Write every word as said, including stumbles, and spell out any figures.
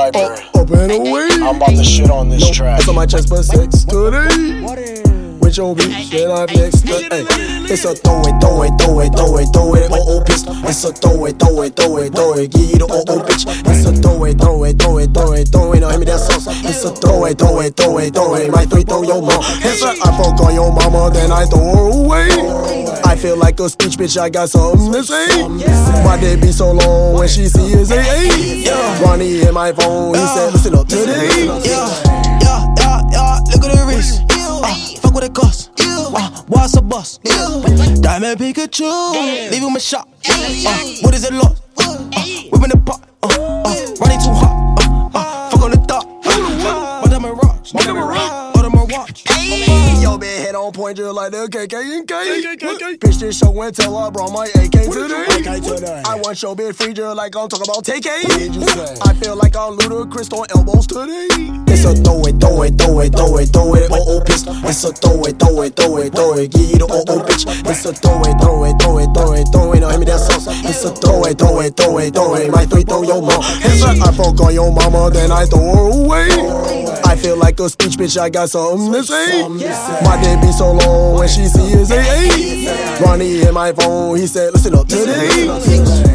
library. Up, up and away. I'm about to shit on this no, track. It's on my chest for sex today. With your bitch, then I flex the ay. It's a throw it, throw it, throw it, throw it, throw it, oh oh pistol. It's a throw it, throw it, throw it, throw it, give you the oh oh bitch. It's a throw it, throw it, throw it, throw it, throw it, now hand me that sauce. It's a throw it, throw it, throw it, throw it, might throw it, throw your mom. It's a I fuck on your mama, then I throw her away. I feel like a speech bitch, I got something to say. Why they be so long when she see his A A? Ronnie in my phone, he said listen up today. Yeah, yeah, yeah, yeah, look at the wrist. Uh, fuck what it costs. Uh, what's a bust? Diamond Pikachu, leave him a shot. Uh, what is it lost? Uh, whipping the pot. Uh, uh, running too hot. Uh, uh, fuck on the top. Uh, my diamond rocks. My diamond rock. Audemars watch. Yo, been head on point just like the K K and K. Bitch, this show and tell I brought my A K today. I want your bitch free just like I'm talking about T K. I feel like I'm Ludacris on elbows today. It's a throw it, throw it, throw it, throw it, throw it, oh oh pistol. It's a throw it, throw it, throw it, throw it, give you the oh oh bitch. It's a throw it, throw it, throw it, throw it, throw it, now hand me that sauce. It's a throw it, throw it, throw it, throw it, might throw it, throw your mom. It's a I fuck on your mama, then I throw her away. I feel like a speech bitch, I got something to say. Why they be so long when she see his A A? Ronnie in my phone, he said listen up today.